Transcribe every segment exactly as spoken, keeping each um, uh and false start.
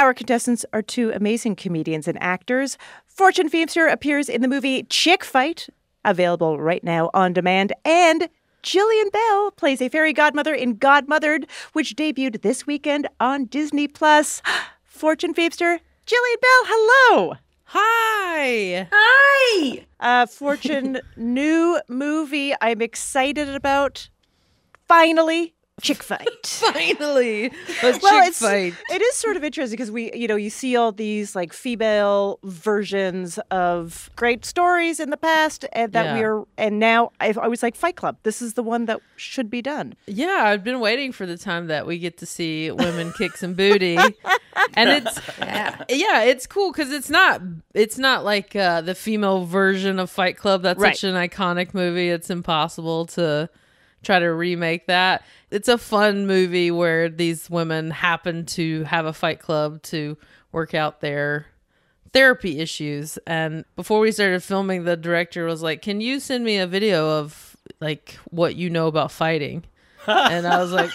Our contestants are two amazing comedians and actors. Fortune Feimster appears in the movie Chick Fight, available right now on demand, and Jillian Bell plays a fairy godmother in Godmothered, which debuted this weekend on Disney Plus. Fortune Feimster, Jillian Bell, hello. Hi. Hi. Uh, Fortune, new movie I'm excited about. Finally, Chick Fight. Finally, a well, Chick it's, Fight. It is sort of interesting because we, you know, you see all these like female versions of great stories in the past, and that Yeah. we are, and now I, I was like, Fight Club. This is the one that should be done. Yeah, I've been waiting for the time that we get to see women kick some booty, and it's Yeah. yeah, it's cool because it's not it's not like uh, the female version of Fight Club. That's Right. such an iconic movie. It's impossible to try to remake that. It's a fun movie where these women happen to have a fight club to work out their therapy issues. And before we started filming, the director was like, "Can you send me a video of like what you know about fighting?" And I was like,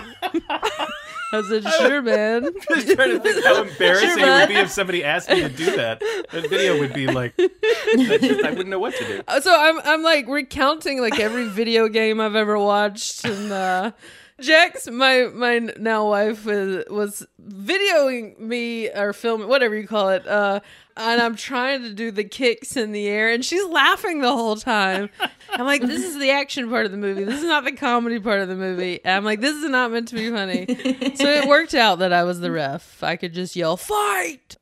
I said, "Sure, man." Just trying to think how embarrassing Sure, it would bud. be if somebody asked me to do that. That video would be like, that just, I wouldn't know what to do. So I'm I'm like recounting like every video game I've ever watched, and uh, Jax, my my now wife, was, was videoing me or filming, whatever you call it, uh, and I'm trying to do the kicks in the air, and she's laughing the whole time. I'm like, this is the action part of the movie. This is not the comedy part of the movie. And I'm like, this is not meant to be funny. So it worked out that I was the ref. I could just yell, "Fight!"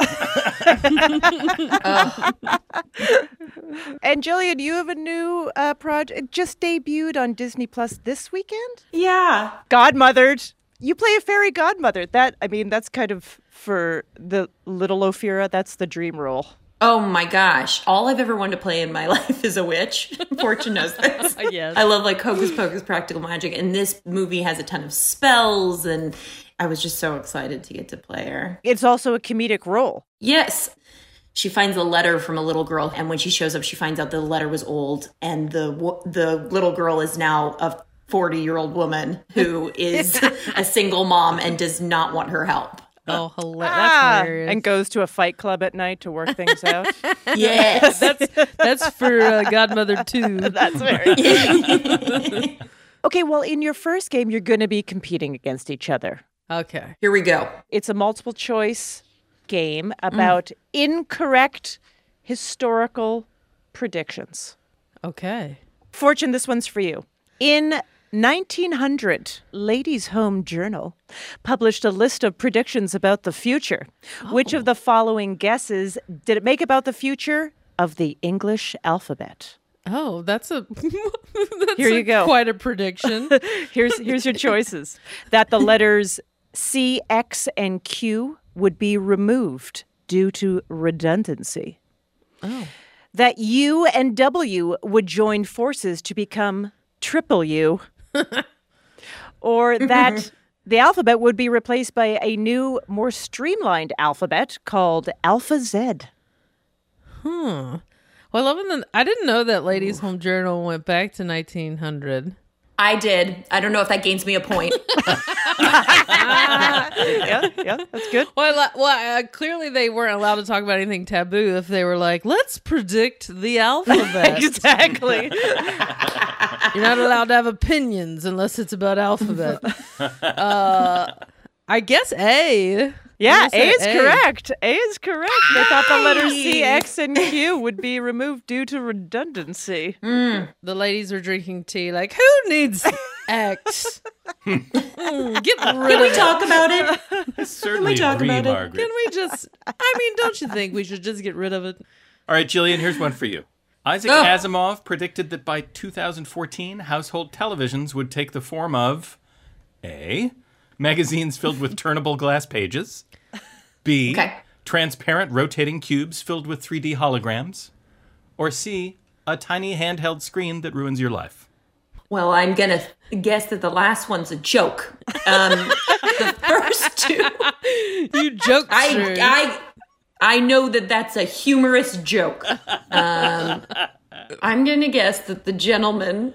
And Jillian, you have a new uh, project. It just debuted on Disney Plus this weekend. Yeah. Godmothered. You play a fairy godmother. That, I mean, that's kind of for the little Ophira. That's the dream role. Oh my gosh. All I've ever wanted to play in my life is a witch. Fortune knows this. Yes. I love like Hocus Pocus practical magic. And this movie has a ton of spells. And I was just so excited to get to play her. It's also a comedic role. Yes. She finds a letter from a little girl. And when she shows up, she finds out the letter was old. And the wo- the little girl is now a forty-year-old woman who is a single mom and does not want her help. Oh, hila- Ah, that's hilarious. and goes to a fight club at night to work things out. Yes. That's that's for uh, Godmother two. That's very Okay, well, in your first game, you're going to be competing against each other. Okay. Here we go. It's a multiple choice game about incorrect historical predictions. Okay. Fortune, this one's for you. In nineteen hundred, Ladies' Home Journal published a list of predictions about the future. Which of the following guesses did it make about the future of the English alphabet? Oh, that's a that's Here you a- go. Quite a prediction. Here's here's your choices. That the letters C, X, and Q would be removed due to redundancy. Oh. That U and W would join forces to become triple U. Or that the alphabet would be replaced by a new, more streamlined alphabet called Alpha Z. Hmm. Well, I love that. I didn't know that Ladies' Home Journal went back to nineteen hundred. I did. I don't know if that gains me a point. Yeah, yeah, that's good. Well, I- well, uh, clearly they weren't allowed to talk about anything taboo if they were like, let's predict the alphabet. Exactly. You're not allowed to have opinions unless it's about alphabet. Uh, I guess A. Yeah, I'm A gonna is say correct. A is correct. They thought the letters C, Nice. X, and Q would be removed due to redundancy. The ladies were drinking tea. Like, who needs X? Mm, get rid Can of we it. talk about it? I certainly talk agree, about it? Margaret. Can we just? I mean, don't you think we should just get rid of it? All right, Jillian, here's one for you. Isaac Oh. Asimov predicted that by two thousand fourteen, household televisions would take the form of A, magazines filled with turnable glass pages, B, Okay. transparent rotating cubes filled with three D holograms, or C, a tiny handheld screen that ruins your life. Well, I'm going to guess that the last one's a joke. Um, the first two, You joke. I, I, I know that that's a humorous joke. Um, I'm going to guess that the gentleman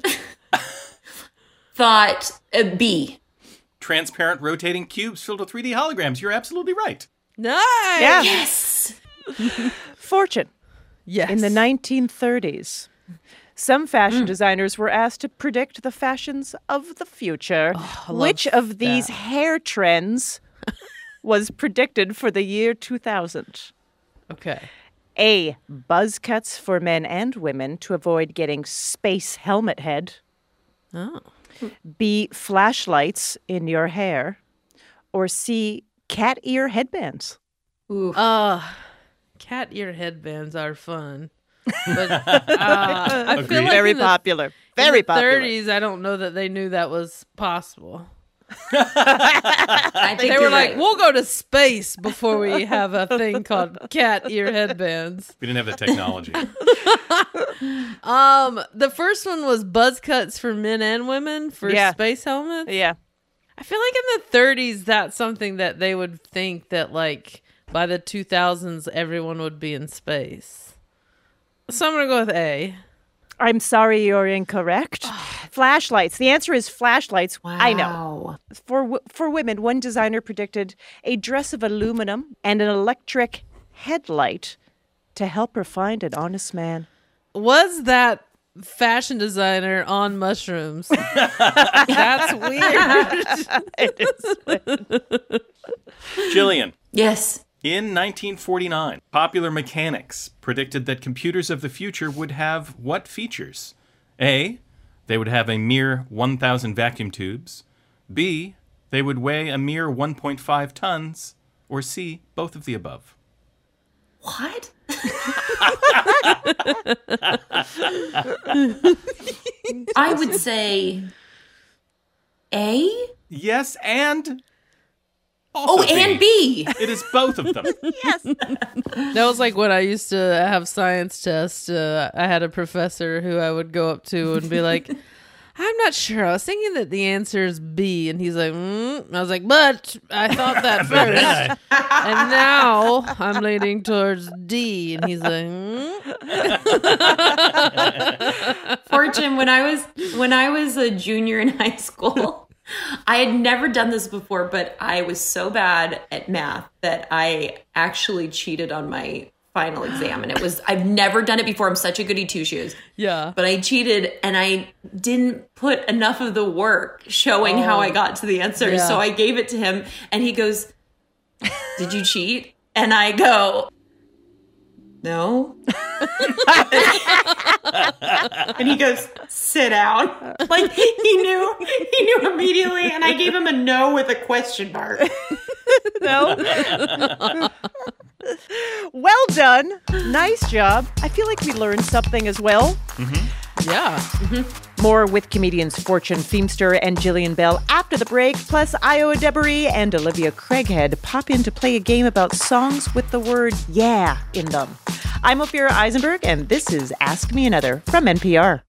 thought a B. Transparent rotating cubes filled with three D holograms. You're absolutely right. Nice. Yeah. Yes. Fortune. Yes. In the nineteen thirties, some fashion designers were asked to predict the fashions of the future. I love Which of these that. hair trends was predicted for the year two thousand? Okay. A. Buzz cuts for men and women to avoid getting space helmet head. Oh. B. Flashlights in your hair. Or C. Cat ear headbands. Ooh. Uh, cat ear headbands are fun. But uh, I feel Agreed. like Very in the, popular. in Very the popular. thirties, I don't know that they knew that was possible. I think They were you're like, right. we'll go to space before we have a thing called cat ear headbands. We didn't have the technology. Um, the first one was buzz cuts for men and women for Yeah. space helmets. Yeah. I feel like in the thirties, that's something that they would think that like by the two thousands, everyone would be in space. So I'm gonna go with A. I'm sorry, you're incorrect. Flashlights. The answer is flashlights. Wow. I know. For w- for women, one designer predicted a dress of aluminum and an electric headlight to help her find an honest man. Was that fashion designer on mushrooms? That's weird. Jillian. Yes. In nineteen forty-nine, Popular Mechanics predicted that computers of the future would have what features? A. They would have a mere one thousand vacuum tubes. B. They would weigh a mere one point five tons. Or C. Both of the above. What? I would say A. Yes, and... Oh, also and B. It is both of them. That was like when I used to have science tests. Uh, I had a professor who I would go up to and be like, I'm not sure. I was thinking that the answer is B. And he's like, mm. And I was like, but I thought that first. And now I'm leaning towards D. And he's like, mm. Fortune, when I was when I was a junior in high school, I had never done this before, but I was so bad at math that I actually cheated on my final exam. And it was, I've never done it before. I'm such a goody two shoes. Yeah. But I cheated and I didn't put enough of the work showing how I got to the answer. Yeah. So I gave it to him and he goes, did you cheat? And I go, no. And he goes, sit down. Like he knew, he knew immediately. And I gave him a no with a question mark. No. Well done. Nice job. I feel like we learned something as well. Yeah. More with comedians Fortune Feimster and Jillian Bell after the break. Plus, Iowa Debery and Olivia Craighead pop in to play a game about songs with the word yeah in them. I'm Ophira Eisenberg, and this is Ask Me Another from N P R.